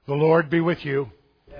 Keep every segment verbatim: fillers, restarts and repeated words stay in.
The Lord be with you.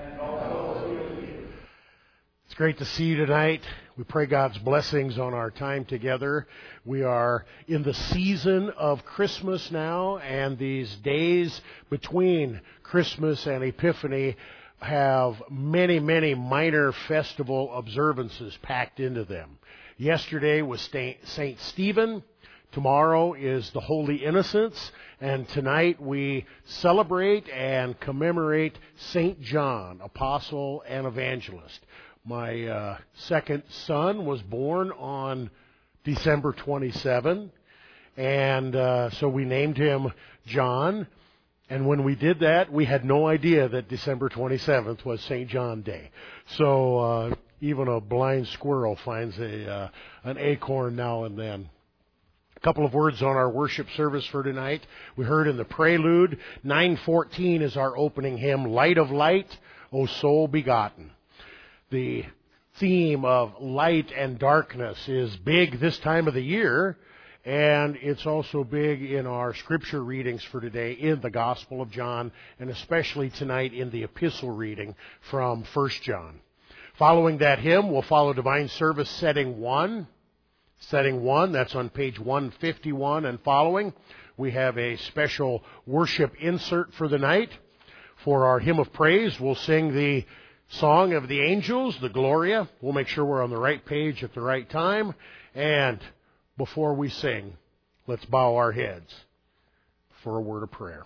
It's great to see you tonight. We pray God's blessings on our time together. We are in the season of Christmas now, and these days between Christmas and Epiphany have many, many minor festival observances packed into them. Yesterday was Saint Stephen. Tomorrow is the Holy Innocents, and tonight we celebrate and commemorate Saint John, Apostle and Evangelist. My uh, second son was born on December twenty-seventh, and uh, so we named him John. And when we did that, we had no idea that December twenty-seventh was Saint John Day. So uh, even a blind squirrel finds a uh, an acorn now and then. A couple of words on our worship service for tonight. We heard in the prelude, nine fourteen is our opening hymn, Light of Light, O Soul Begotten. The theme of light and darkness is big this time of the year, and it's also big in our scripture readings for today in the Gospel of John, and especially tonight in the epistle reading from First John. Following that hymn, we'll follow Divine Service Setting one. Setting one, that's on page one fifty-one and following. We have a special worship insert for the night. For our hymn of praise, we'll sing the Song of the Angels, the Gloria. We'll make sure we're on the right page at the right time. And before we sing, let's bow our heads for a word of prayer.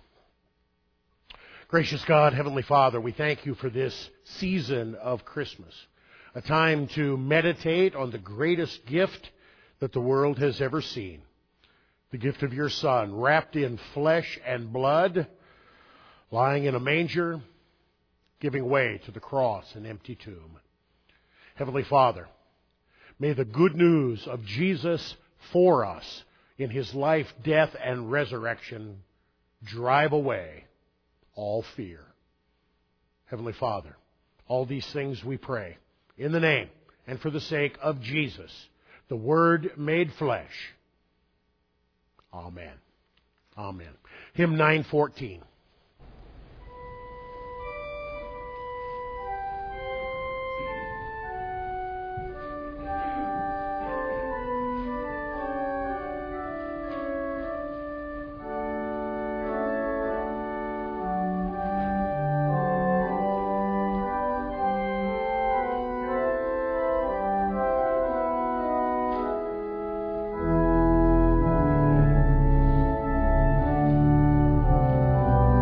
Gracious God, Heavenly Father, we thank you for this season of Christmas, a time to meditate on the greatest gift that the world has ever seen, the gift of your Son, wrapped in flesh and blood, lying in a manger, giving way to the cross and empty tomb. Heavenly Father, may the good news of Jesus for us in his life, death, and resurrection drive away all fear. Heavenly Father, all these things we pray in the name and for the sake of Jesus, the Word made flesh. Amen. Amen. Hymn nine fourteen. Thank you.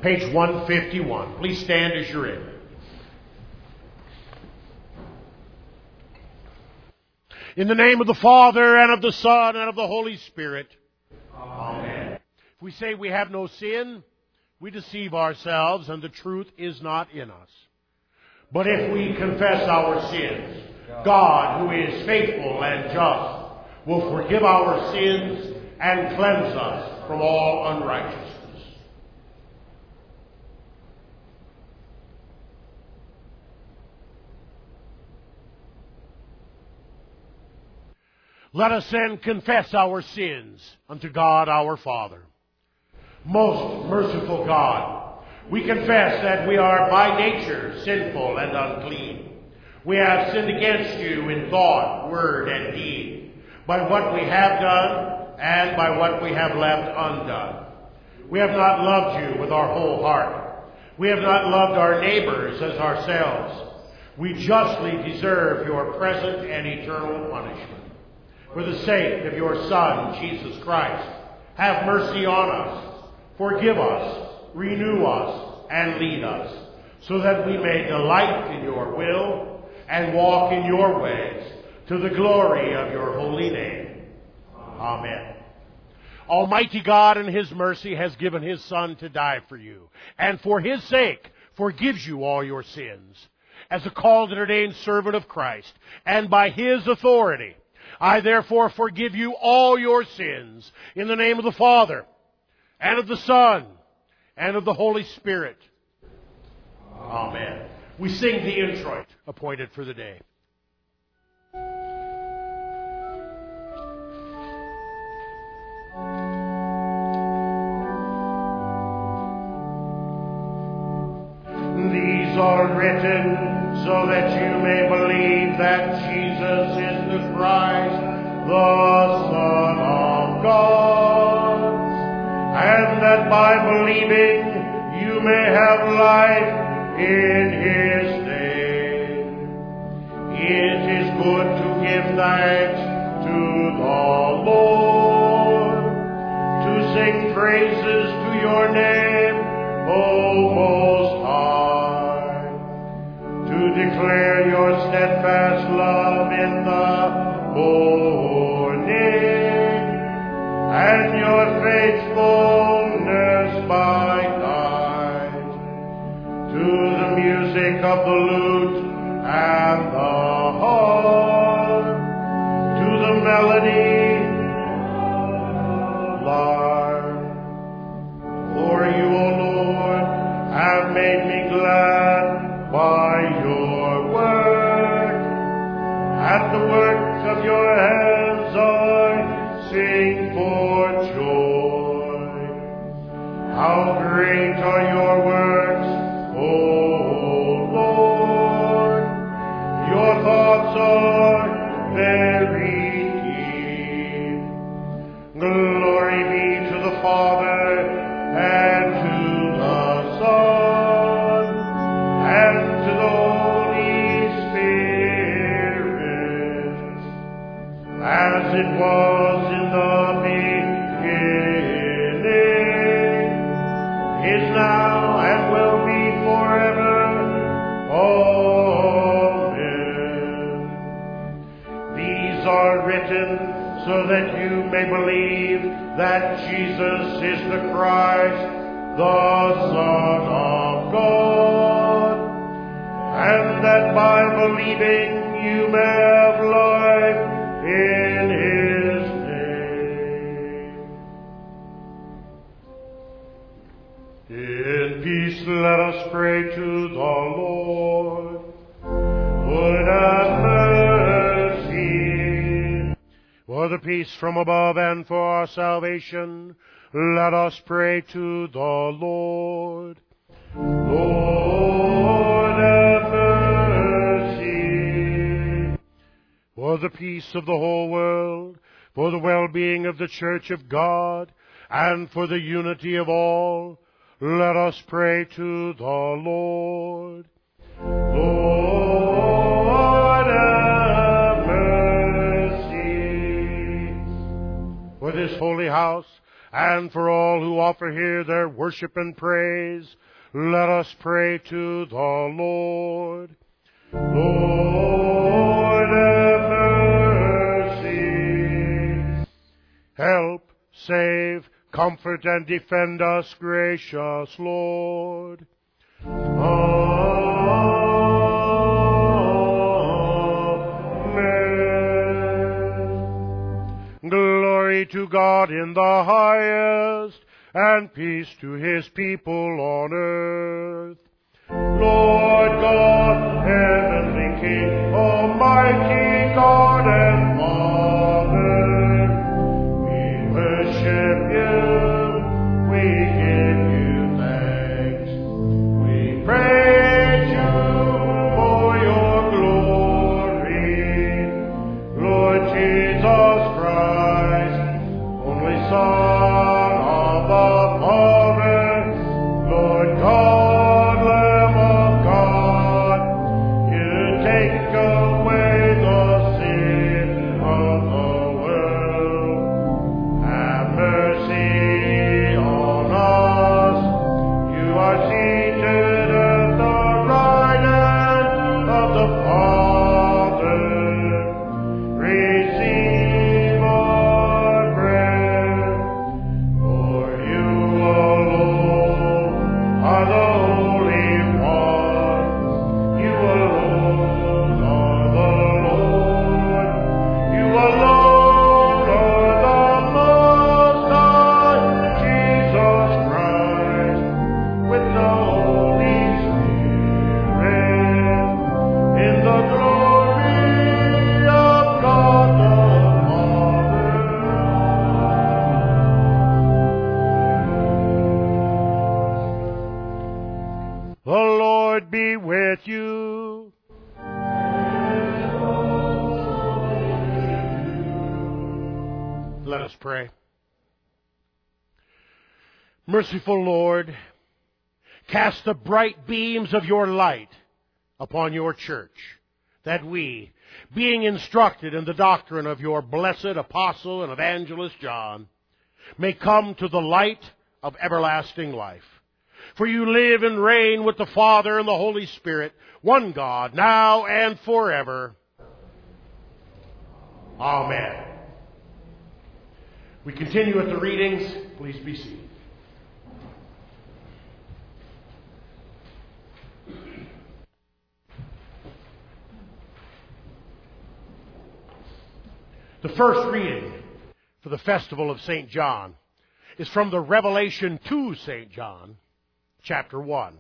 page one fifty-one. Please stand as you're in. In the name of the Father, and of the Son, and of the Holy Spirit. Amen. If we say we have no sin, we deceive ourselves, and the truth is not in us. But if we confess our sins, God, who is faithful and just, will forgive our sins and cleanse us from all unrighteousness. Let us then confess our sins unto God our Father. Most merciful God, we confess that we are by nature sinful and unclean. We have sinned against you in thought, word, and deed, by what we have done and by what we have left undone. We have not loved you with our whole heart. We have not loved our neighbors as ourselves. We justly deserve your present and eternal punishment. For the sake of your Son, Jesus Christ, have mercy on us, forgive us, renew us, and lead us, so that we may delight in your will and walk in your ways, to the glory of your holy name. Amen. Almighty God in his mercy has given his Son to die for you, and for his sake forgives you all your sins. As a called and ordained servant of Christ, and by his authority, I therefore forgive you all your sins in the name of the Father, and of the Son, and of the Holy Spirit. Amen. We sing the introit appointed for the day. These are written so that you may believe that Jesus is the Christ, the Son of God, and that by believing you may have life in his name. It is good to give thanks to the Lord, to sing praises to your name, O Most High, to declare your steadfast love in the morning, and your faithfulness by night, to the music of the lute and the harp, to the melody of the lyre. For you, O Lord, have made me glad by your work. At the work of your hands I sing for joy. How great are your works, O Lord! Your thoughts are very deep. Glory be to the Father, and to the Son, and to the Holy Spirit, as it was in the beginning, is now, and will be forever. Amen. These are written so that you may believe that Jesus is the Christ, the Son of God, and that by believing you may have life in his name. In peace let us pray to the Lord. Lord, have mercy. For the peace from above and for our salvation, let us pray to the Lord. Lord, have mercy. For the peace of the whole world, for the well-being of the Church of God, and for the unity of all, let us pray to the Lord. Lord, have mercy. For this holy house, and for all who offer here their worship and praise, let us pray to the Lord. Lord, have mercy. Help, save, comfort, and defend us, gracious Lord. Amen. Glory to God in the highest, and peace to his people on earth. Lord God, heavenly King, almighty God and Father, we worship you, we give you thanks, we praise you for your glory. Lord Jesus Christ, only Son of the Father, Lord God, Lamb of God, you take away the sin of the world. Have mercy on us. You are seated at the right hand of the Father. Receive our prayer. For you alone are the Holy One. You alone are the Lord. You alone are the Most High, Jesus Christ, with the Holy Spirit, in the glory of God the Father. The Lord be with you. Let us pray. Merciful Lord, cast the bright beams of your light upon your church, that we, being instructed in the doctrine of your blessed apostle and evangelist John, may come to the light of everlasting life. For you live and reign with the Father and the Holy Spirit, one God, now and forever. Amen. We continue with the readings. Please be seated. The first reading for the festival of Saint John is from the Revelation to Saint John, chapter one.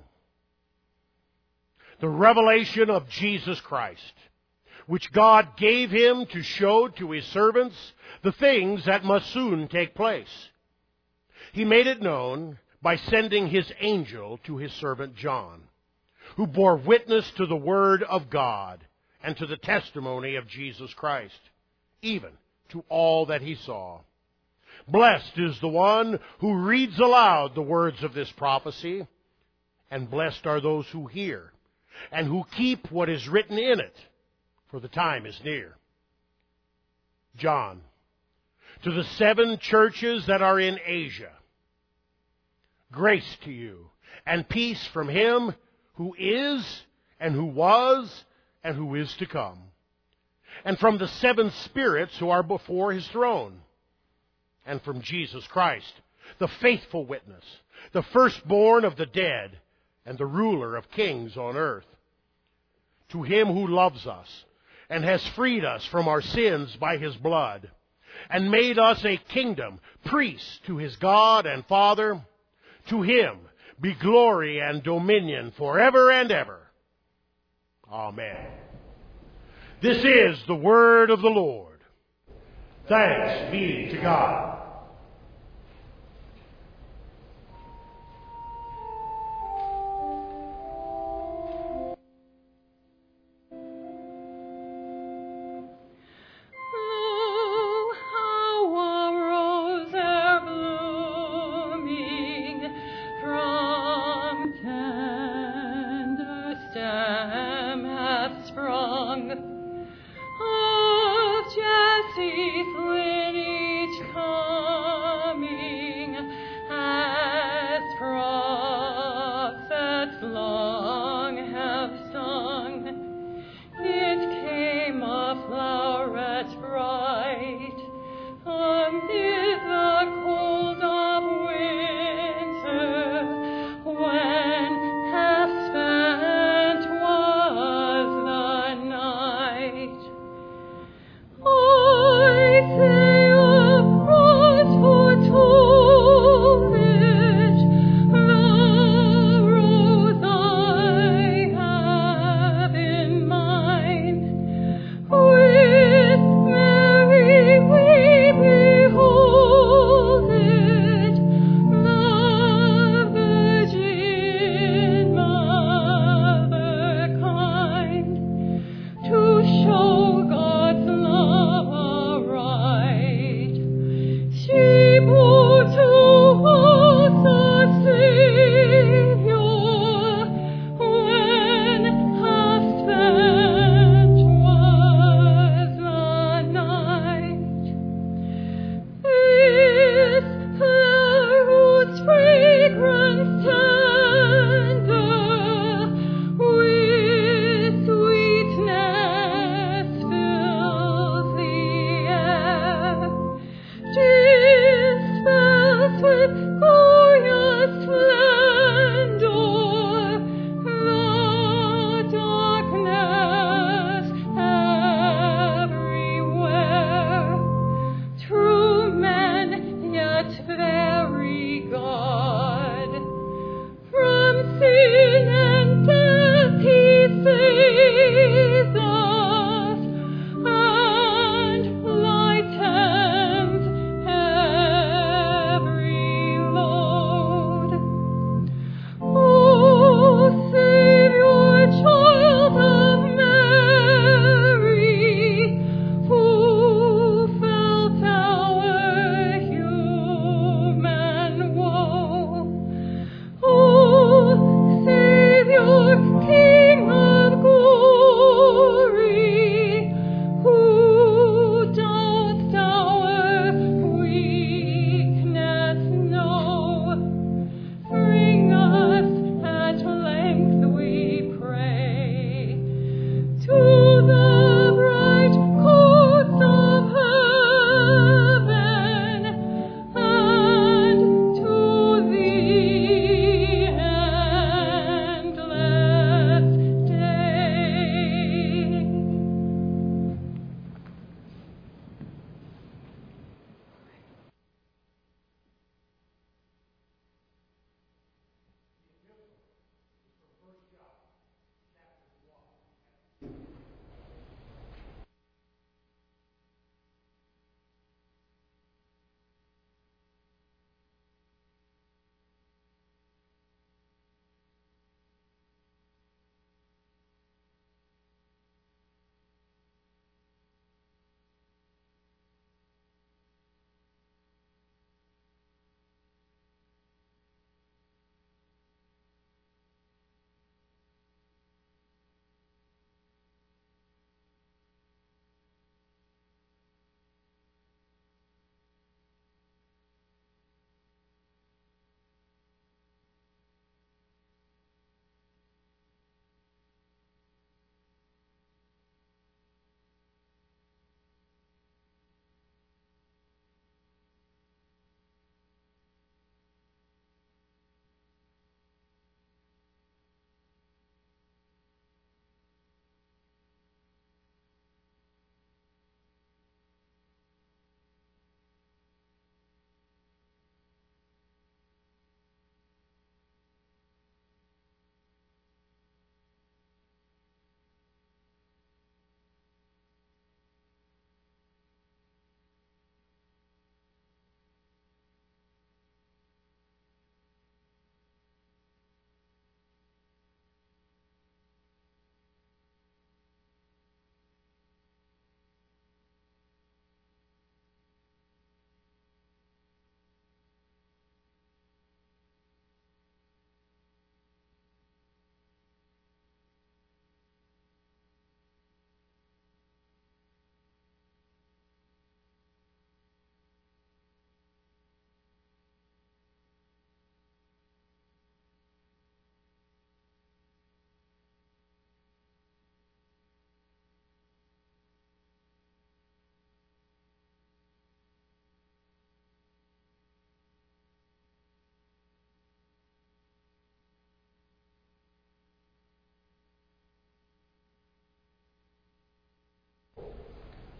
The revelation of Jesus Christ, which God gave him to show to his servants the things that must soon take place. He made it known by sending his angel to his servant John, who bore witness to the word of God and to the testimony of Jesus Christ, even to all that he saw. Blessed is the one who reads aloud the words of this prophecy, and blessed are those who hear, and who keep what is written in it, for the time is near. John, to the seven churches that are in Asia, grace to you, and peace from him who is, and who was, and who is to come, and from the seven spirits who are before his throne, and from Jesus Christ, the faithful witness, the firstborn of the dead, and the ruler of kings on earth. To him who loves us, and has freed us from our sins by his blood, and made us a kingdom, priests to his God and Father, to him be glory and dominion forever and ever. Amen. This is the word of the Lord. Thanks be to God. Of Jesse's lineage come.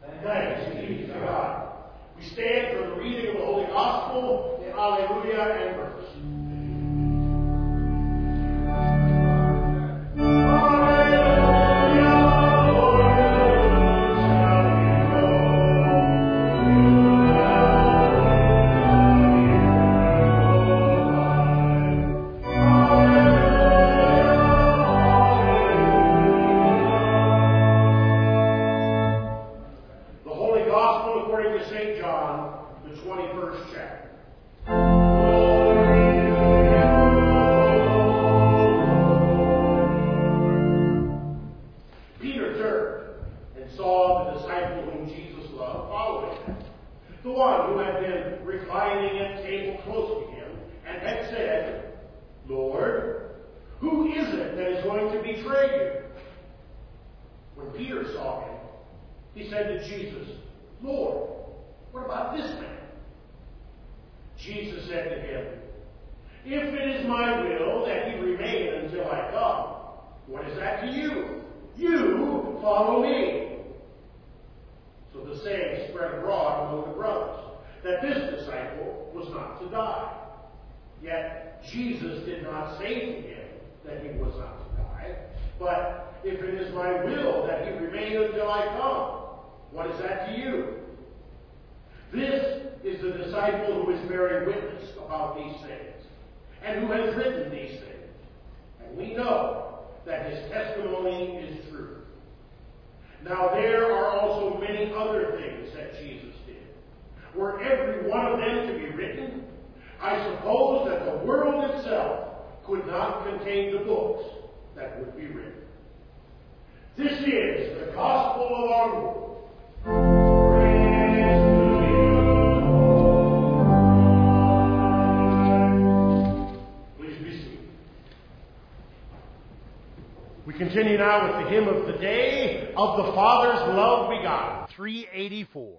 And thanks be to God. We stand for the reading of the Holy Gospel in Alleluia and verse. Jesus did not say to him that he was not to die, but if it is my will that he remain until I come, what is that to you? This is the disciple who is bearing witness about these things, and who has written these things. And we know that his testimony is true. Now there are also many other things that Jesus did. Were every one of them to be written, I suppose that the world itself could not contain the books that would be written. This is the gospel of our Lord. Praise to you, Lord. Please be seated. We continue now with the hymn of the day, Of the Father's Love Begotten, three eighty-four.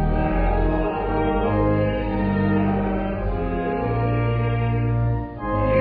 Thank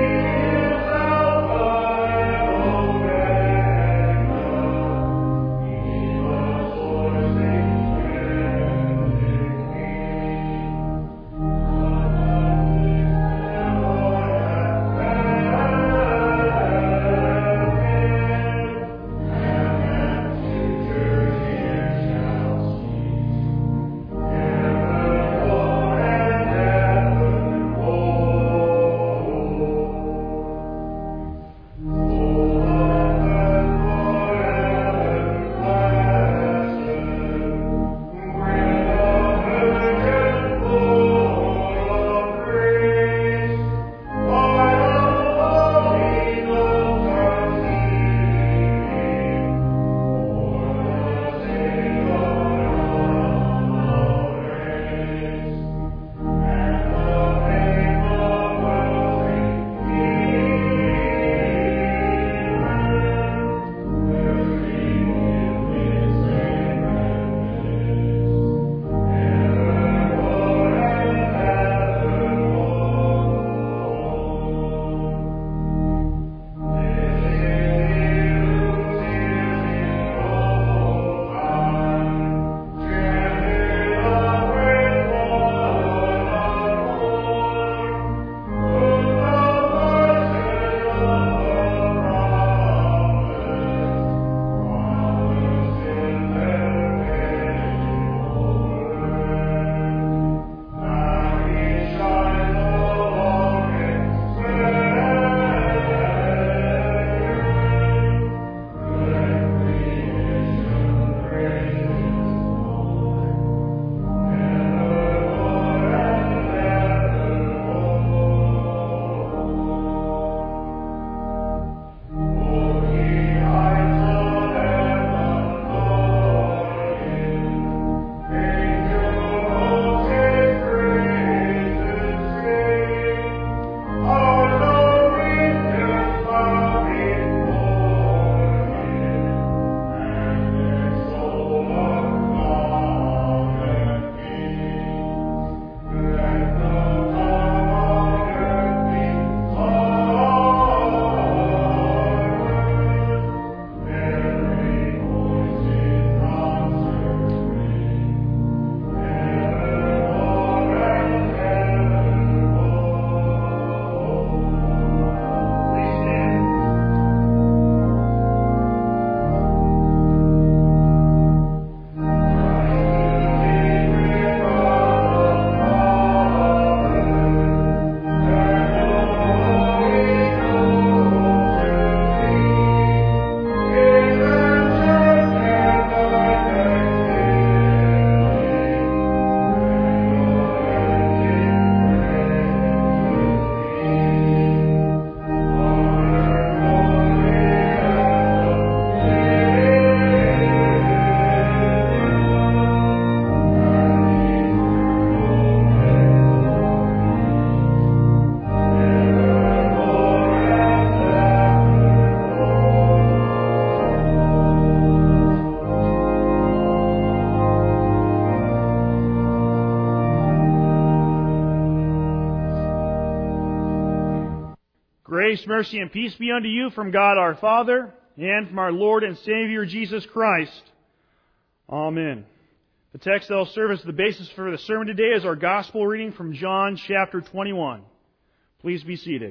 Grace, mercy, and peace be unto you from God our Father and from our Lord and Savior Jesus Christ. Amen. The text that will serve as the basis for the sermon today is our gospel reading from John chapter twenty-one. Please be seated.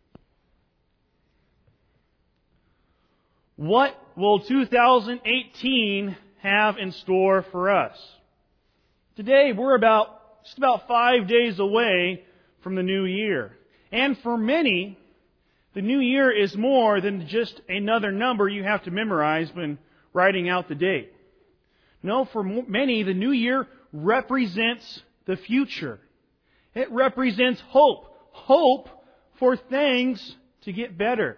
What will two thousand eighteen have in store for us? Today we're about just about five days away from the new year. And for many, the new year is more than just another number you have to memorize when writing out the date. No, for many, the new year represents the future. It represents hope. Hope for things to get better.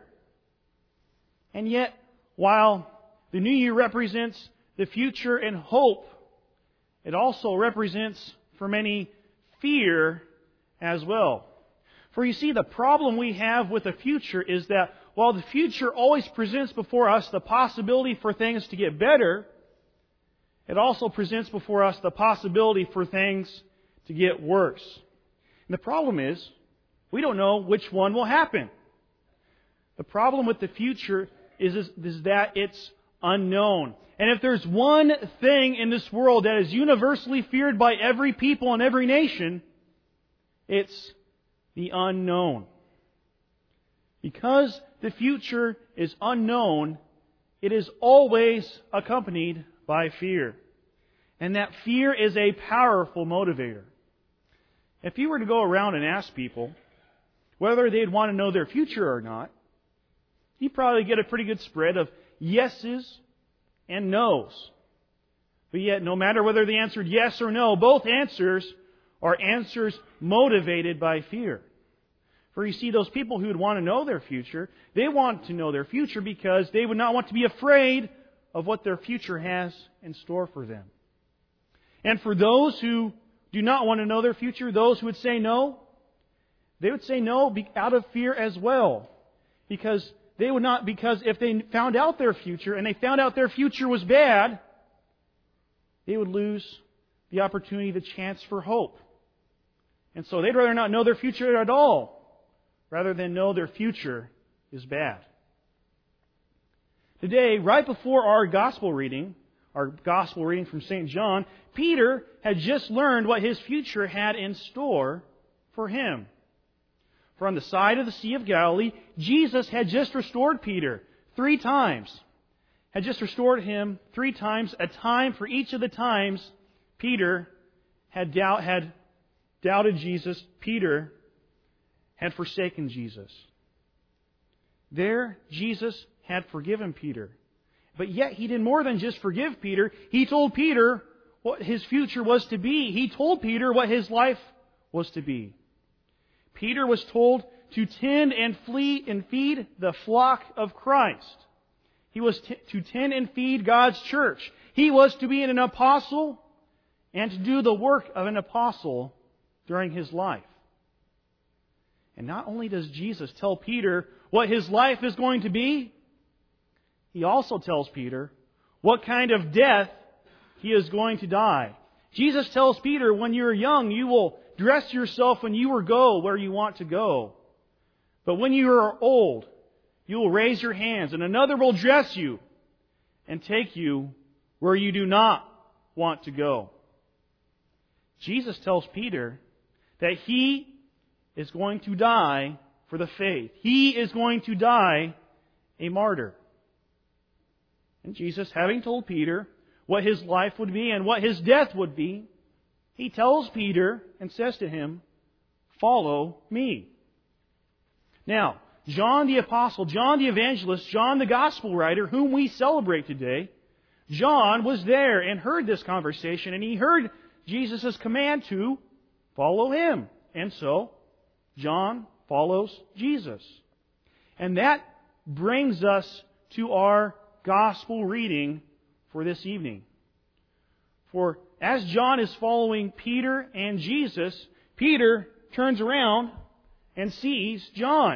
And yet, while the new year represents the future and hope, it also represents, for many, fear as well. For you see, the problem we have with the future is that while the future always presents before us the possibility for things to get better, it also presents before us the possibility for things to get worse. And the problem is, we don't know which one will happen. The problem with the future is, is, is that it's unknown. And if there's one thing in this world that is universally feared by every people and every nation, it's the unknown. Because the future is unknown, it is always accompanied by fear. And that fear is a powerful motivator. If you were to go around and ask people whether they'd want to know their future or not, you'd probably get a pretty good spread of yeses and no's. But yet, no matter whether they answered yes or no, both answers are answers motivated by fear. For you see, those people who would want to know their future, they want to know their future because they would not want to be afraid of what their future has in store for them. And for those who do not want to know their future, those who would say no, they would say no out of fear as well. Because they would not, because if they found out their future and they found out their future was bad, they would lose the opportunity, the chance for hope. And so they'd rather not know their future at all, rather than know their future is bad. Today, right before our gospel reading, our gospel reading from Saint John, Peter had just learned what his future had in store for him. For on the side of the Sea of Galilee, Jesus had just restored Peter three times. Had just restored him three times, a time for each of the times Peter had doubt, had doubted Jesus. Peter had forsaken Jesus. There, Jesus had forgiven Peter. But yet he did more than just forgive Peter. He told Peter what his future was to be. He told Peter what his life was to be. Peter was told to tend and flee and feed the flock of Christ. He was t- to tend and feed God's church. He was to be an apostle and to do the work of an apostle during his life. And not only does Jesus tell Peter what his life is going to be, he also tells Peter what kind of death he is going to die. Jesus tells Peter, when you're young, you will dress yourself when you will go where you want to go. But when you are old, you will raise your hands, and another will dress you and take you where you do not want to go. Jesus tells Peter that he is going to die for the faith. He is going to die a martyr. And Jesus, having told Peter what his life would be and what his death would be, he tells Peter and says to him, "Follow me." Now, John the Apostle, John the Evangelist, John the Gospel writer, whom we celebrate today, John was there and heard this conversation, and he heard Jesus' command to follow him. And so, John follows Jesus. And that brings us to our gospel reading for this evening. For as John is following Peter and Jesus, Peter turns around and sees John.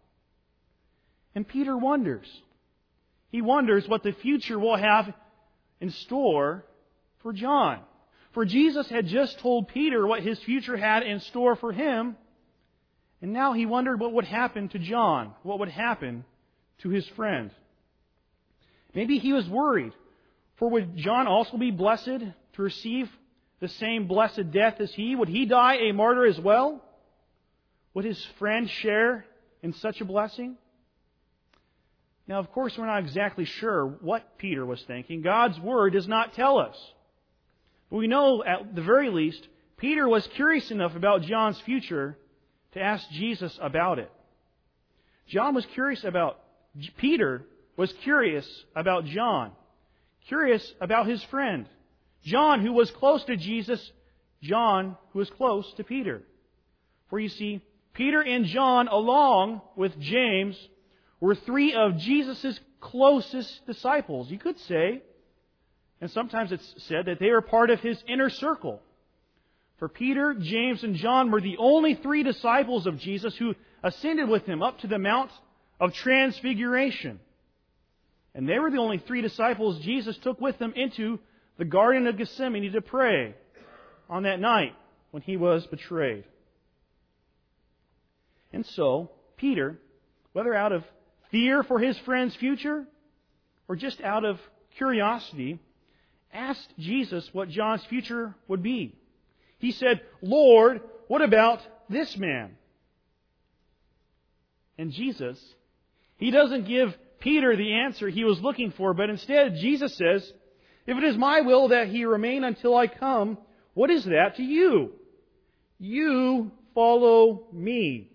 And Peter wonders. He wonders what the future will have in store for John. For Jesus had just told Peter what his future had in store for him. And now he wondered what would happen to John, what would happen to his friend. Maybe he was worried, for would John also be blessed to receive the same blessed death as he? Would he die a martyr as well? Would his friend share in such a blessing? Now, of course, we're not exactly sure what Peter was thinking. God's Word does not tell us. But we know, at the very least, Peter was curious enough about John's future to ask Jesus about it. John was curious about, Peter was curious about John, curious about his friend. John, who was close to Jesus, John, who was close to Peter. For you see, Peter and John, along with James, were three of Jesus' closest disciples, you could say. And sometimes it's said that they were part of his inner circle. For Peter, James, and John were the only three disciples of Jesus who ascended with him up to the Mount of Transfiguration. And they were the only three disciples Jesus took with him into the Garden of Gethsemane to pray on that night when he was betrayed. And so, Peter, whether out of fear for his friend's future or just out of curiosity, asked Jesus what John's future would be. He said, "Lord, what about this man?" And Jesus, He doesn't give Peter the answer he was looking for, but instead Jesus says, "If it is my will that he remain until I come, what is that to you? You follow me."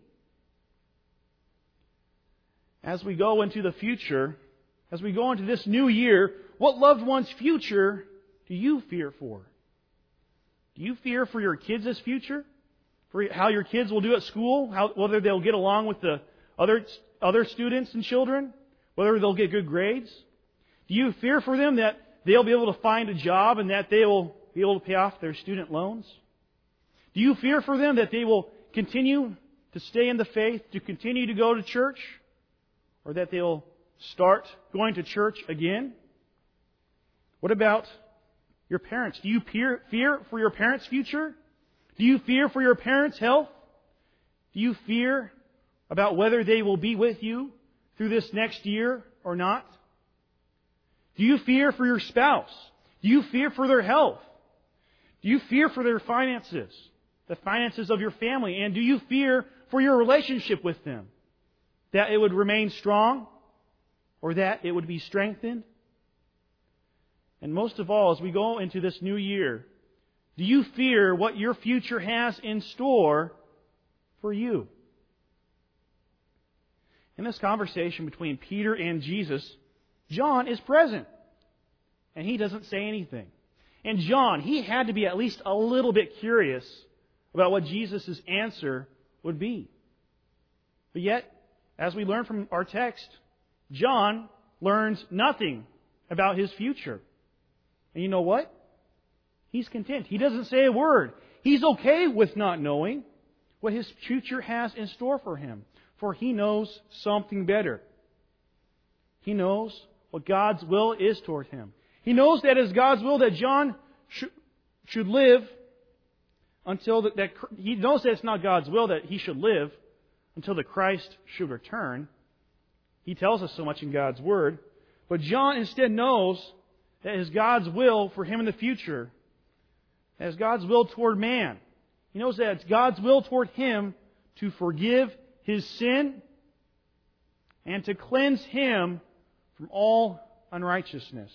As we go into the future, as we go into this new year, what loved one's future do you fear for? Do you fear for your kids' future? For how your kids will do at school? How, whether they'll get along with the other, other students and children? Whether they'll get good grades? Do you fear for them that they'll be able to find a job and that they will be able to pay off their student loans? Do you fear for them that they will continue to stay in the faith, to continue to go to church? Or that they'll start going to church again? What about your parents? Do you fear, fear for your parents' future? Do you fear for your parents' health? Do you fear about whether they will be with you through this next year or not? Do you fear for your spouse? Do you fear for their health? Do you fear for their finances, the finances of your family? And do you fear for your relationship with them? That it would remain strong or that it would be strengthened? And most of all, as we go into this new year, do you fear what your future has in store for you? In this conversation between Peter and Jesus, John is present. And he doesn't say anything. And John, he had to be at least a little bit curious about what Jesus' answer would be. But yet, as we learn from our text, John learns nothing about his future. And you know what? He's content. He doesn't say a word. He's okay with not knowing what his future has in store for him. For he knows something better. He knows what God's will is toward him. He knows that it is God's will that John sh- should live until that, that... He knows that it's not God's will that he should live until the Christ should return. He tells us so much in God's Word. But John instead knows that it is God's will for him in the future. That it's God's will toward man. He knows that it's God's will toward him to forgive his sin and to cleanse him from all unrighteousness.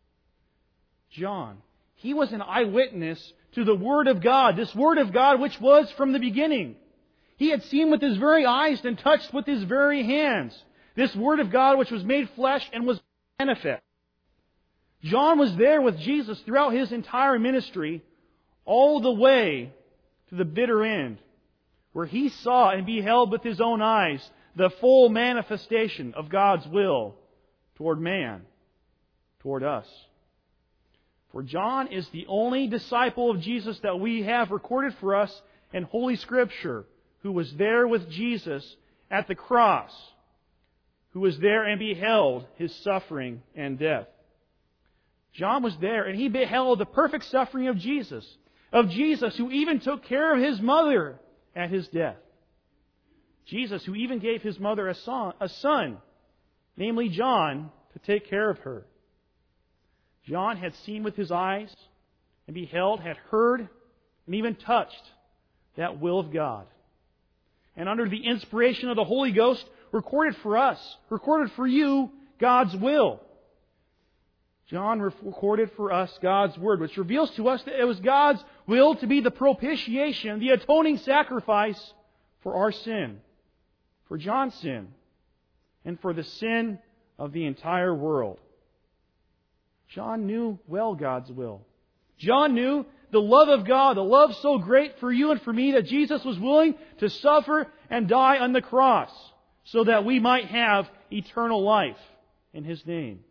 John, he was an eyewitness to the Word of God. This Word of God which was from the beginning. He had seen with his very eyes and touched with his very hands. This Word of God which was made flesh and was manifest. John was there with Jesus throughout his entire ministry, all the way to the bitter end, where he saw and beheld with his own eyes the full manifestation of God's will toward man, toward us. For John is the only disciple of Jesus that we have recorded for us in Holy Scripture, who was there with Jesus at the cross, who was there and beheld His suffering and death. John was there and he beheld the perfect suffering of Jesus, of Jesus who even took care of His mother at His death. Jesus, who even gave his mother a son, a son, namely John, to take care of her. John had seen with his eyes and beheld, had heard, and even touched that will of God. And under the inspiration of the Holy Ghost, recorded for us, recorded for you, God's will. John recorded for us God's Word, which reveals to us that it was God's will to be the propitiation, the atoning sacrifice for our sin, for John's sin, and for the sin of the entire world. John knew well God's will. John knew the love of God, the love so great for you and for me that Jesus was willing to suffer and die on the cross so that we might have eternal life in His name.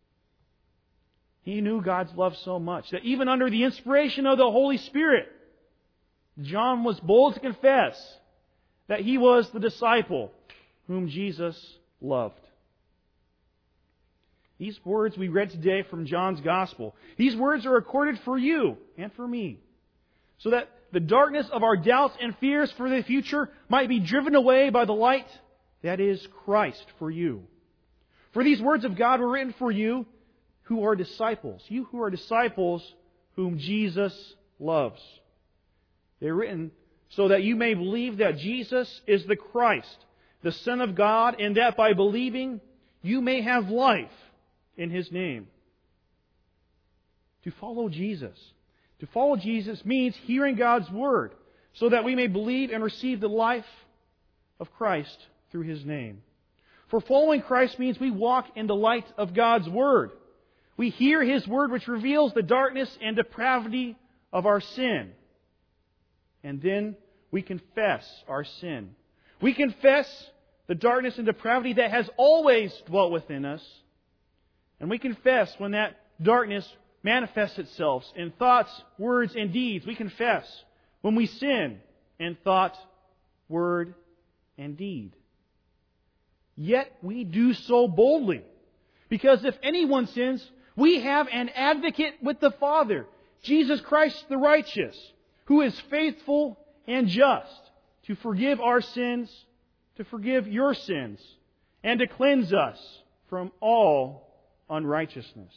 He knew God's love so much that even under the inspiration of the Holy Spirit, John was bold to confess that he was the disciple whom Jesus loved. These words we read today from John's Gospel, these words are recorded for you and for me, so that the darkness of our doubts and fears for the future might be driven away by the light that is Christ for you. For these words of God were written for you who are disciples, you who are disciples whom Jesus loves. They're written so that you may believe that Jesus is the Christ, the Son of God, and that by believing you may have life in His name. To follow Jesus. To follow Jesus means hearing God's Word so that we may believe and receive the life of Christ through His name. For following Christ means we walk in the light of God's Word. We hear His Word which reveals the darkness and depravity of our sin. And then we confess our sin. We confess the darkness and depravity that has always dwelt within us. And we confess when that darkness manifests itself in thoughts, words, and deeds. We confess when we sin in thought, word, and deed. Yet we do so boldly. Because if anyone sins, we have an advocate with the Father, Jesus Christ the righteous, who is faithful and just to forgive our sins, to forgive your sins, and to cleanse us from all unrighteousness.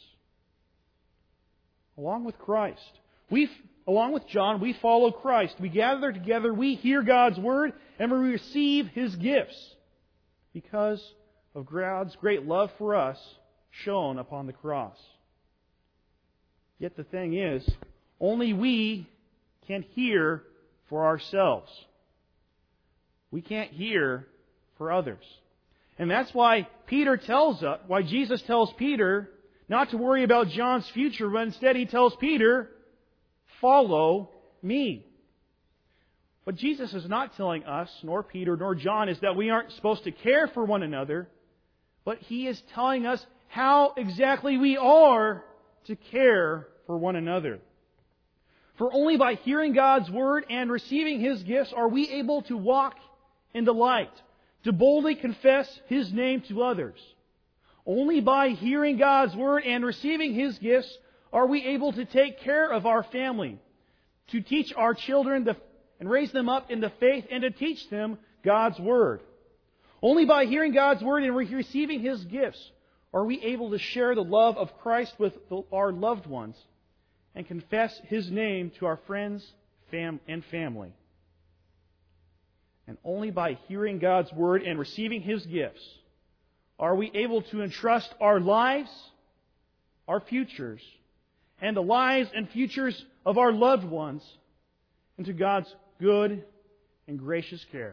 Along with Christ, we, along with John, we follow Christ. We gather together, we hear God's Word, and we receive His gifts because of God's great love for us shown upon the cross. Yet the thing is, only we can hear for ourselves. We can't hear for others. And that's why Peter tells us, why Jesus tells Peter not to worry about John's future, but instead He tells Peter, follow me. What Jesus is not telling us, nor Peter, nor John, is that we aren't supposed to care for one another, but He is telling us how exactly we are to care for one another. For only by hearing God's Word and receiving His gifts are we able to walk in the light, to boldly confess His name to others. Only by hearing God's Word and receiving His gifts are we able to take care of our family, to teach our children the, and raise them up in the faith and to teach them God's Word. Only by hearing God's Word and receiving His gifts are we able to share the love of Christ with our loved ones and confess His name to our friends fam- and family. And only by hearing God's Word and receiving His gifts are we able to entrust our lives, our futures, and the lives and futures of our loved ones into God's good and gracious care.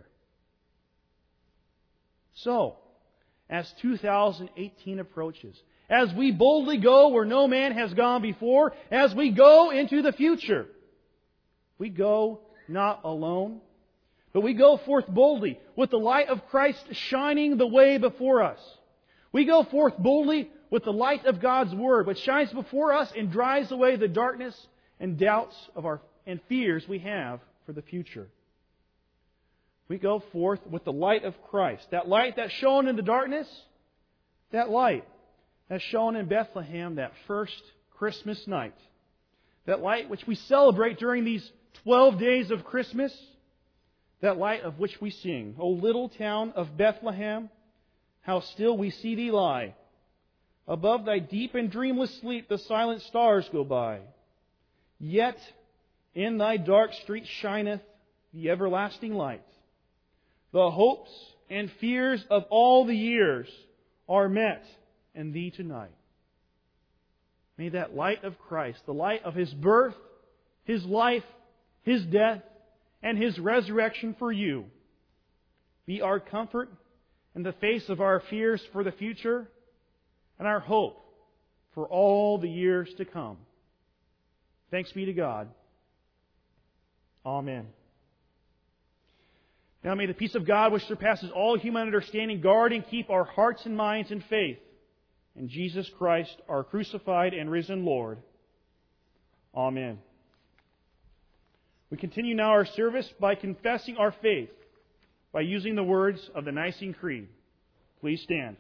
So, as two thousand eighteen approaches, as we boldly go where no man has gone before, as we go into the future, we go not alone, but we go forth boldly with the light of Christ shining the way before us. We go forth boldly with the light of God's Word, which shines before us and drives away the darkness and doubts of our and fears we have for the future. We go forth with the light of Christ, that light that shone in the darkness, that light that shone in Bethlehem that first Christmas night, that light which we celebrate during these twelve days of Christmas, that light of which we sing. O little town of Bethlehem, how still we see thee lie. Above thy deep and dreamless sleep the silent stars go by. Yet in thy dark street shineth the everlasting light. The hopes and fears of all the years are met in thee tonight. May that light of Christ, the light of His birth, His life, His death, and His resurrection for you, be our comfort in the face of our fears for the future and our hope for all the years to come. Thanks be to God. Amen. Now may the peace of God, which surpasses all human understanding, guard and keep our hearts and minds in faith in Jesus Christ, our crucified and risen Lord. Amen. We continue now our service by confessing our faith by using the words of the Nicene Creed. Please stand.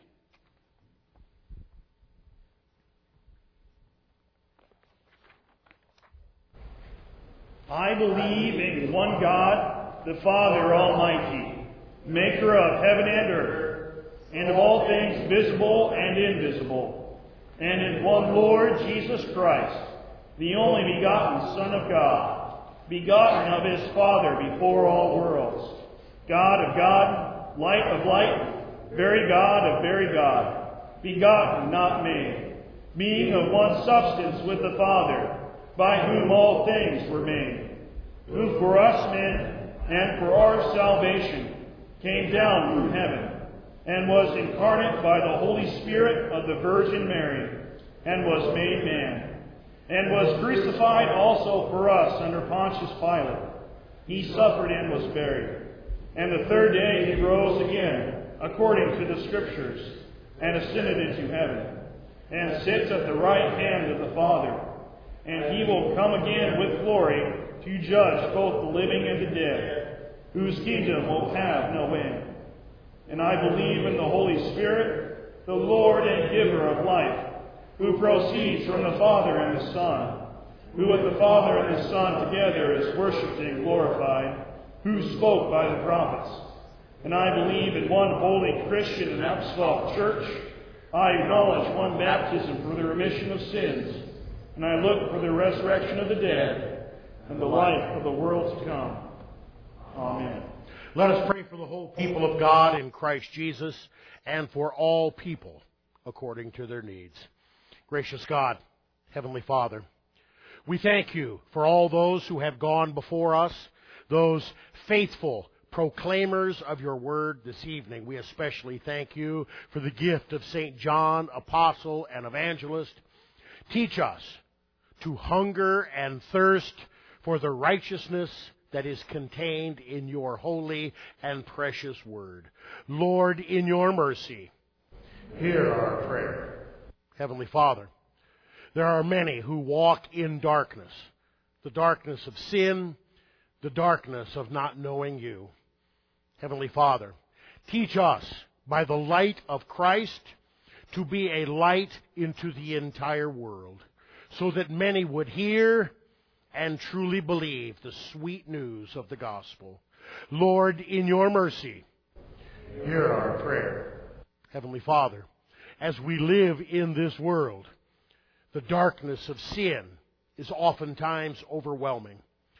I believe in one God, the Father Almighty, maker of heaven and earth, and of all things visible and invisible, and in one Lord Jesus Christ, the only begotten Son of God, begotten of His Father before all worlds, God of God, light of light, very God of very God, begotten, not made, being of one substance with the Father, by whom all things were made, who for us men and for our salvation came down from heaven, and was incarnate by the Holy Spirit of the Virgin Mary, and was made man, and was crucified also for us under Pontius Pilate. He suffered and was buried. And the third day He rose again, according to the Scriptures, and ascended into heaven, and sits at the right hand of the Father. And He will come again with glory to judge both the living and the dead, whose kingdom will have no end. And I believe in the Holy Spirit, the Lord and giver of life, who proceeds from the Father and the Son, who with the Father and the Son together is worshipped and glorified, who spoke by the prophets. And I believe in one holy Christian and apostolic church. I acknowledge one baptism for the remission of sins, and I look for the resurrection of the dead and the life of the world to come. Amen. Let us pray for the whole people of God in Christ Jesus, and for all people according to their needs. Gracious God, Heavenly Father, we thank You for all those who have gone before us, those faithful proclaimers of Your word this evening. We especially thank You for the gift of Saint John, apostle and evangelist. Teach us to hunger and thirst for the righteousness that is contained in Your holy and precious word. Lord, in Your mercy, hear our prayer. Heavenly Father, there are many who walk in darkness, the darkness of sin, the darkness of not knowing You. Heavenly Father, teach us by the light of Christ to be a light into the entire world, so that many would hear and truly believe the sweet news of the gospel. Lord, in Your mercy, hear our prayer. Heavenly Father, as we live in this world, the darkness of sin is oftentimes overwhelming.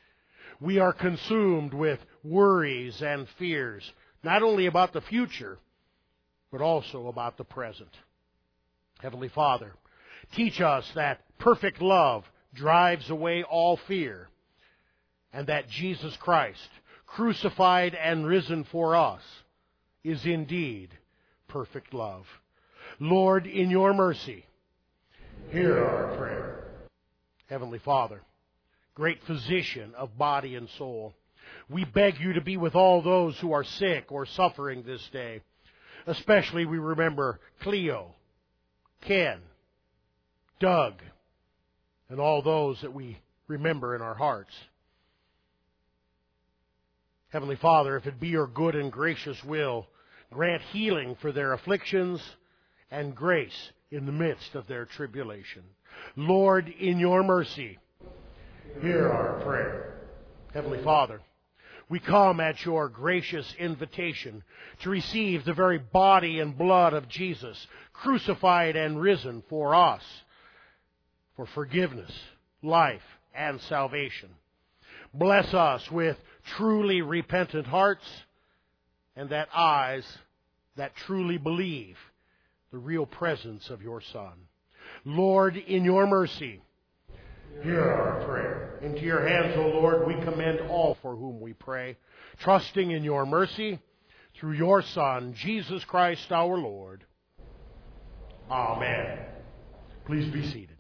We are consumed with worries and fears, not only about the future, but also about the present. Heavenly Father, teach us that perfect love drives away all fear, and that Jesus Christ, crucified and risen for us, is indeed perfect love. Lord, in Your mercy, hear our prayer. Heavenly Father, great physician of body and soul, we beg You to be with all those who are sick or suffering this day. Especially we remember Cleo, Ken, Doug, and all those that we remember in our hearts. Heavenly Father, if it be Your good and gracious will, grant healing for their afflictions and grace in the midst of their tribulation. Lord, in Your mercy, hear our prayer. Heavenly Father, We come at your gracious invitation to receive the very body and blood of Jesus, crucified and risen for us, for forgiveness, life, and salvation. Bless us with truly repentant hearts and that eyes that truly believe the real presence of your Son. Lord, in your mercy, hear our prayer. Into your hands, O Lord, we commend all for whom we pray, trusting in your mercy through your Son, Jesus Christ our Lord. Amen. Please be seated.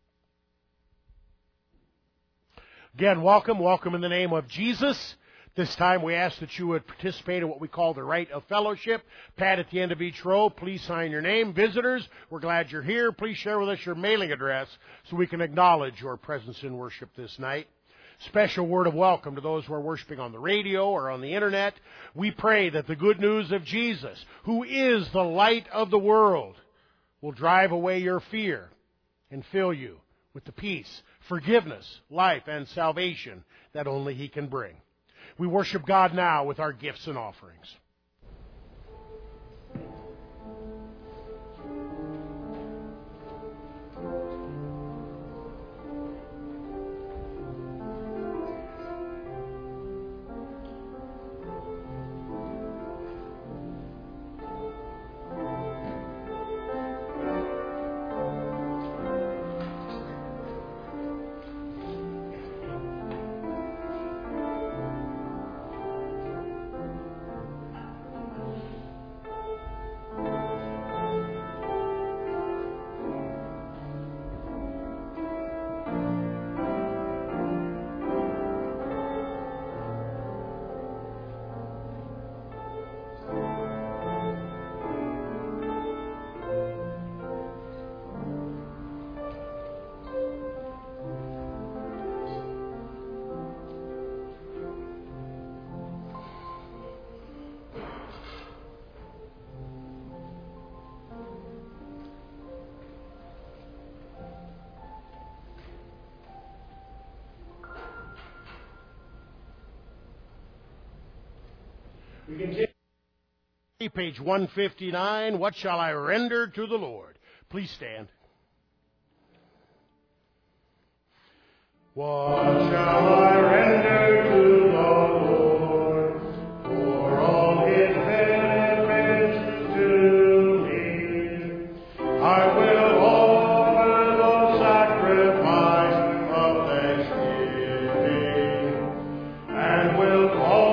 Again, welcome. Welcome in the name of Jesus. This time we ask that you would participate in what we call the rite of fellowship. Pad at the end of each row. Please sign your name. Visitors, we're glad you're here. Please share with us your mailing address so we can acknowledge your presence in worship this night. Special word of welcome to those who are worshiping on the radio or on the internet. We pray that the good news of Jesus, who is the light of the world, will drive away your fear and fill you with the peace, forgiveness, life, and salvation that only He can bring. We worship God now with our gifts and offerings. We continue. Page one fifty-nine, What Shall I Render to the Lord? Please stand. What shall I render to the Lord for all His benefits to me? I will offer the sacrifice of thanksgiving and will call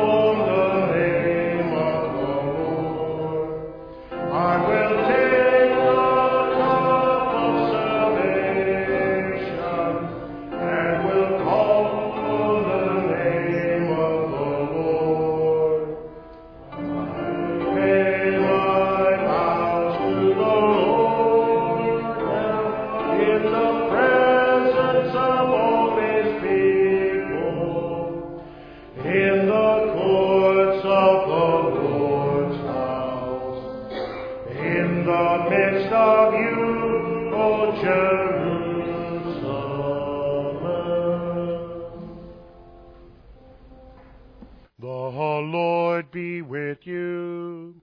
be with you.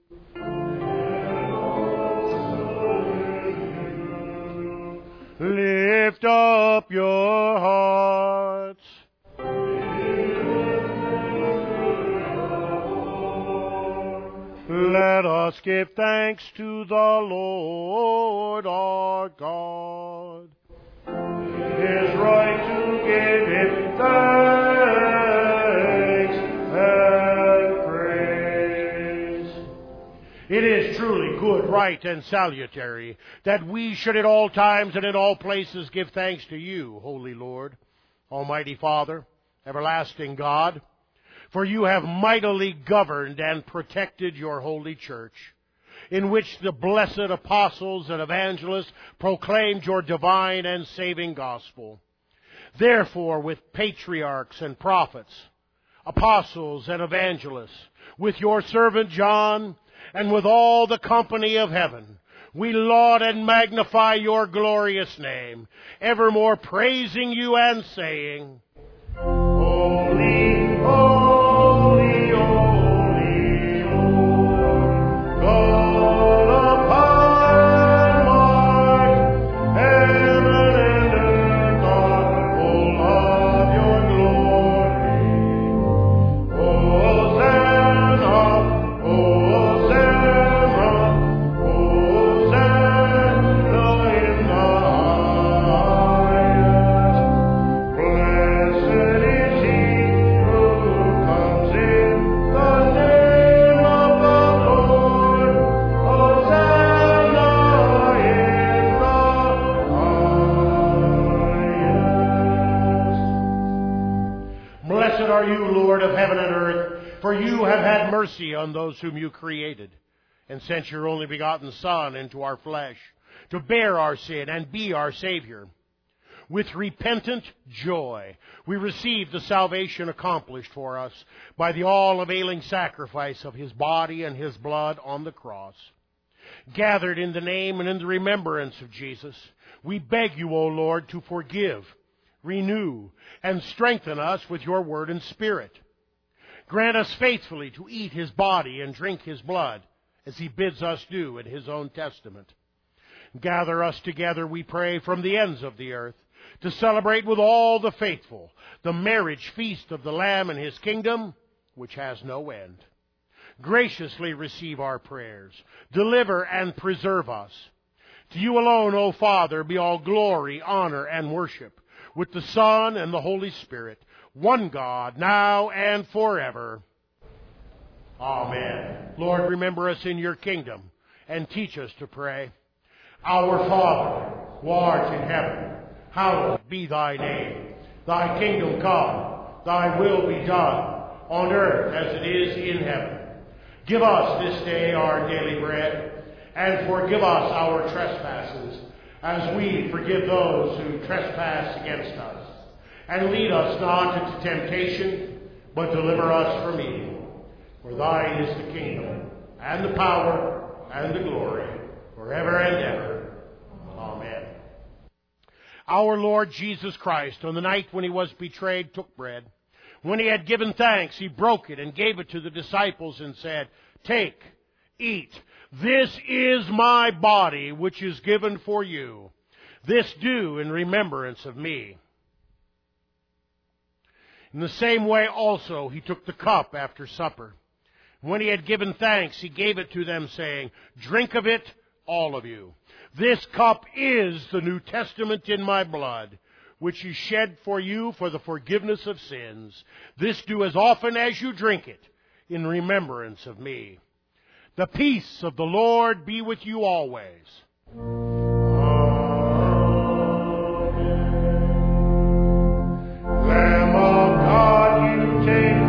Lift up your hearts. Let us give thanks to the Lord our God. It is right to give Him thanks and praise. It is truly good, right, and salutary that we should at all times and in all places give thanks to you, Holy Lord, Almighty Father, everlasting God, for you have mightily governed and protected your holy church, in which the blessed apostles and evangelists proclaimed your divine and saving gospel. Therefore, with patriarchs and prophets, apostles and evangelists, with your servant John, and with all the company of heaven, we laud and magnify your glorious name, evermore praising you and saying, Holy, holy. Father, for you have had mercy on those whom you created, and sent your only begotten Son into our flesh, to bear our sin and be our Savior. With repentant joy, we receive the salvation accomplished for us by the all-availing sacrifice of His body and His blood on the cross. Gathered in the name and in the remembrance of Jesus, we beg you, O Lord, to forgive, renew, and strengthen us with your word and spirit. Grant us faithfully to eat His body and drink His blood, as He bids us do in His own testament. Gather us together, we pray, from the ends of the earth, to celebrate with all the faithful the marriage feast of the Lamb and His kingdom, which has no end. Graciously receive our prayers. Deliver and preserve us. To you alone, O Father, be all glory, honor, and worship, with the Son and the Holy Spirit, one God, now and forever. Amen. Lord, remember us in your kingdom, and teach us to pray. Our Father, who art in heaven, hallowed be thy name. Thy kingdom come, thy will be done, on earth as it is in heaven. Give us this day our daily bread, and forgive us our trespasses, as we forgive those who trespass against us. And lead us not into temptation, but deliver us from evil. For thine is the kingdom, and the power, and the glory, forever and ever. Amen. Our Lord Jesus Christ, on the night when He was betrayed, took bread. When He had given thanks, He broke it and gave it to the disciples and said, "Take, eat. This is my body, which is given for you. This do in remembrance of me." In the same way also He took the cup after supper. When He had given thanks, He gave it to them, saying, "Drink of it, all of you. This cup is the New Testament in my blood, which is shed for you for the forgiveness of sins. This do as often as you drink it, in remembrance of me." The peace of the Lord be with you always. Lamb of God, you take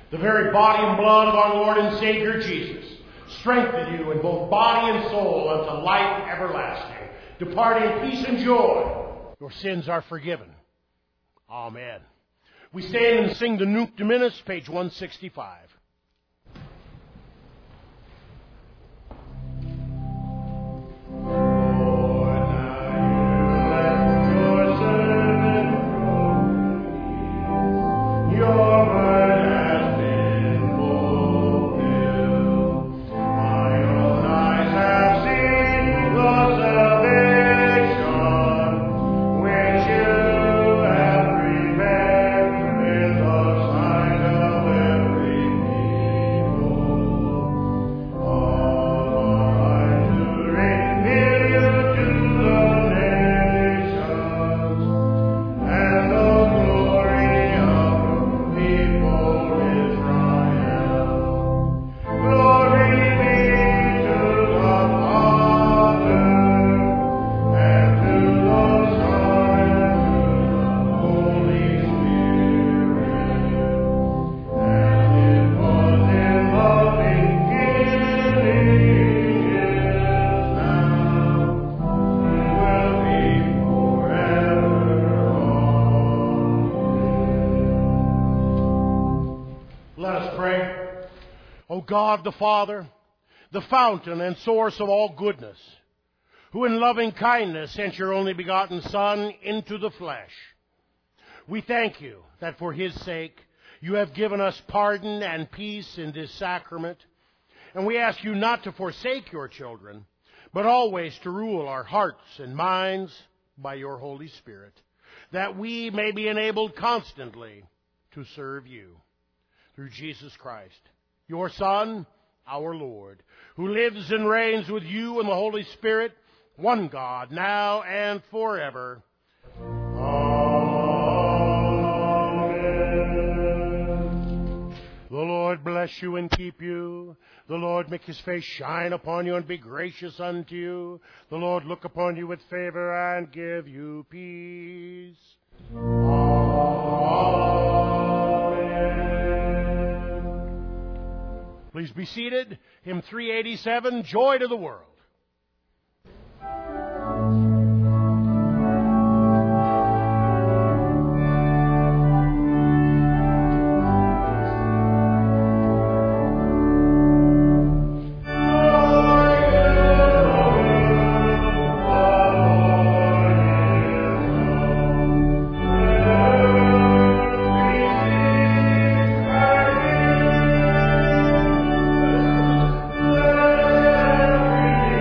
the very body and blood of our Lord and Savior Jesus strengthen you in both body and soul unto life everlasting. Depart in peace and joy. Your sins are forgiven. Amen. We stand and sing the Nunc Dimittis, page one sixty-five. God the Father, the fountain and source of all goodness, who in loving kindness sent your only begotten Son into the flesh, we thank you that for his sake you have given us pardon and peace in this sacrament, and we ask you not to forsake your children, but always to rule our hearts and minds by your Holy Spirit, that we may be enabled constantly to serve you. Through Jesus Christ, your Son, our Lord, who lives and reigns with you in the Holy Spirit, one God, now and forever. Amen. The Lord bless you and keep you. The Lord make his face shine upon you and be gracious unto you. The Lord look upon you with favor and give you peace. Amen. Please be seated. Hymn three eighty-seven, Joy to the World. Thank you.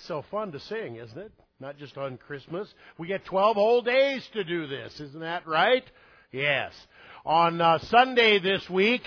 so fun to sing, isn't it? Not just on Christmas. We get twelve whole days to do this. Isn't that right? Yes. On uh, Sunday this week,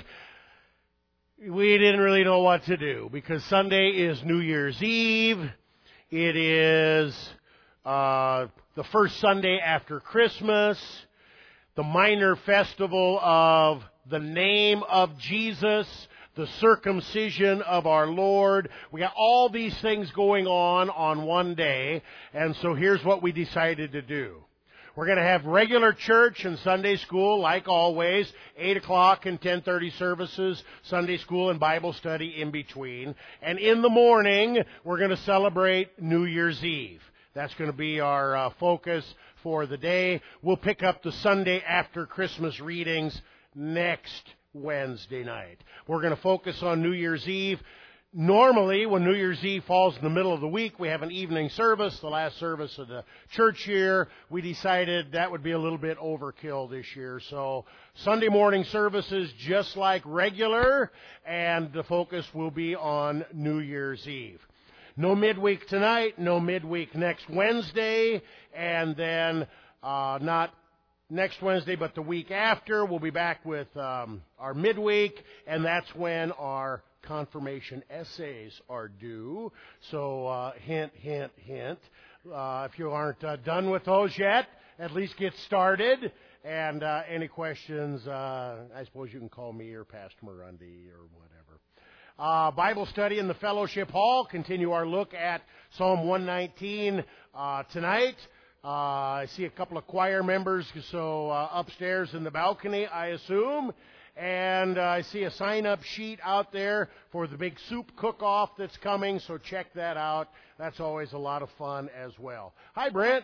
we didn't really know what to do because Sunday is New Year's Eve. It is uh, the first Sunday after Christmas, the minor festival of the name of Jesus, the circumcision of our Lord. We got all these things going on on one day, and so here's what we decided to do. We're going to have regular church and Sunday school, like always, eight o'clock and ten thirty services, Sunday school and Bible study in between. And in the morning, we're going to celebrate New Year's Eve. That's going to be our uh, focus for the day. We'll pick up the Sunday after Christmas readings next Wednesday night. We're going to focus on New Year's Eve. Normally, when New Year's Eve falls in the middle of the week, we have an evening service, the last service of the church year. We decided that would be a little bit overkill this year. So Sunday morning services just like regular, and the focus will be on New Year's Eve. No midweek tonight, no midweek next Wednesday, and then uh, not next Wednesday, but the week after, we'll be back with um, our midweek, and that's when our confirmation essays are due. So uh, hint, hint, hint. Uh, if you aren't uh, done with those yet, at least get started. And uh, any questions, uh, I suppose you can call me or Pastor Morundi or whatever. Uh, Bible study in the fellowship hall. Continue our look at Psalm one nineteen uh, tonight. Uh, I see a couple of choir members, so uh, upstairs in the balcony, I assume. And uh, I see a sign-up sheet out there for the big soup cook-off that's coming, so check that out. That's always a lot of fun as well. Hi, Brent.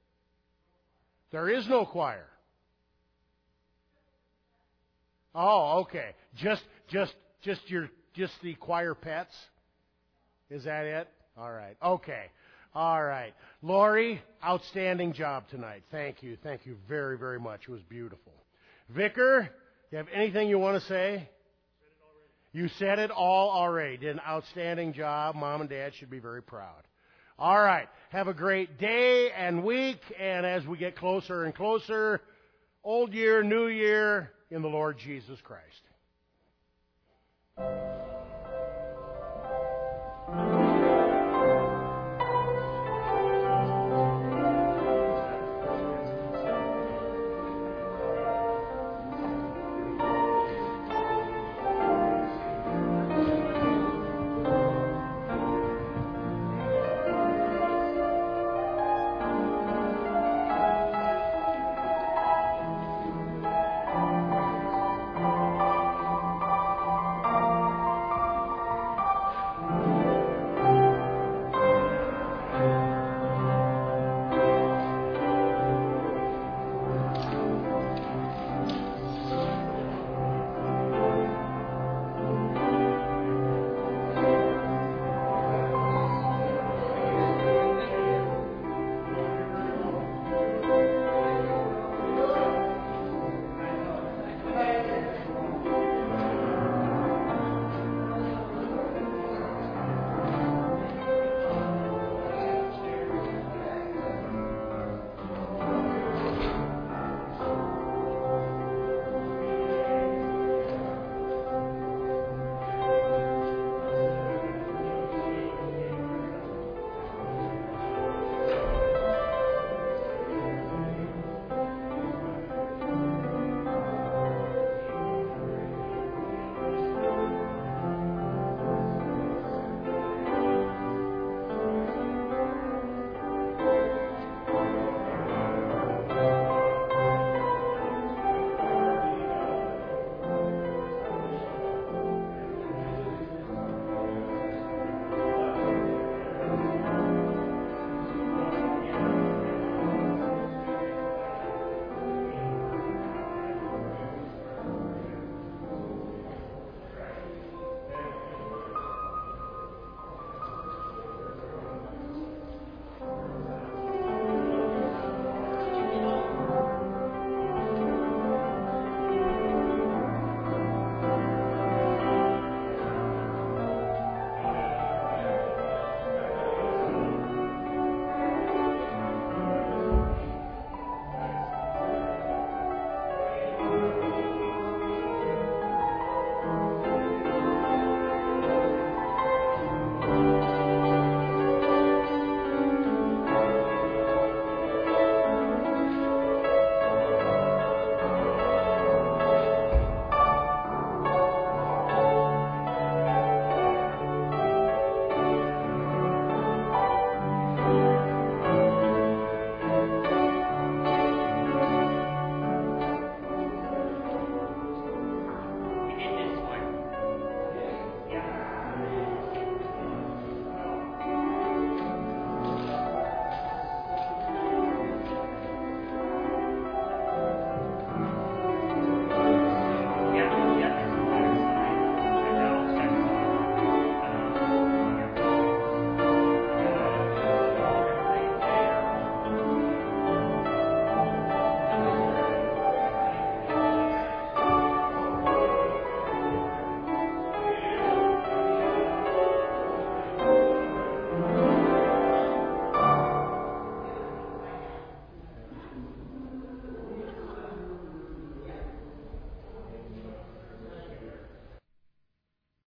There is no choir. Oh, okay. Just, just, just your, just the choir pets. Is that it? All right. Okay. All right. Lori, outstanding job tonight. Thank you. Thank you very, very much. It was beautiful. Vicar, you have anything you want to say? You said it all already. Did an outstanding job. Mom and Dad should be very proud. All right. Have a great day and week. And as we get closer and closer, old year, new year in the Lord Jesus Christ.